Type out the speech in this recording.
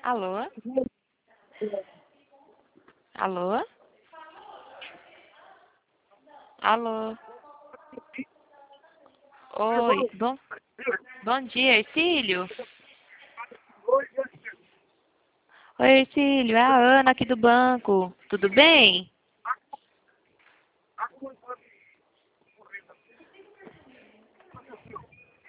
Alô? Alô? Alô? Oi, bom dia, Ercílio? Oi, Ercílio, é a Ana aqui do banco. Tudo bem?